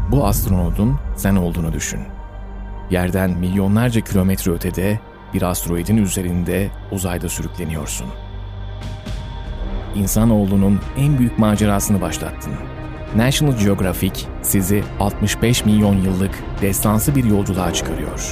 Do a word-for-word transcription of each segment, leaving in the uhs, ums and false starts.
bu astronotun sen olduğunu düşün. Yerden milyonlarca kilometre ötede bir asteroidin üzerinde uzayda sürükleniyorsun. İnsanoğlunun en büyük macerasını başlattın. National Geographic sizi altmış beş milyon yıllık destansı bir yolculuğa çıkarıyor.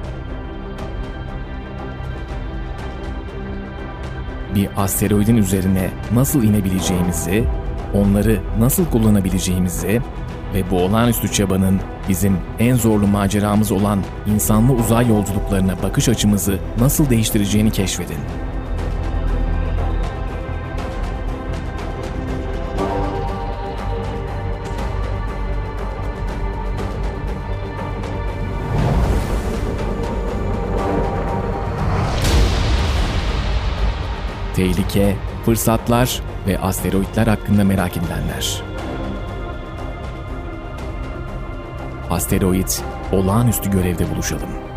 Bir asteroidin üzerine nasıl inebileceğimizi, onları nasıl kullanabileceğimizi ve bu olağanüstü çabanın bizim en zorlu maceramız olan insanlı uzay yolculuklarına bakış açımızı nasıl değiştireceğini keşfedin. Tehlike, fırsatlar ve asteroidler hakkında merak edilenler. Asteroid, olağanüstü görevde buluşalım.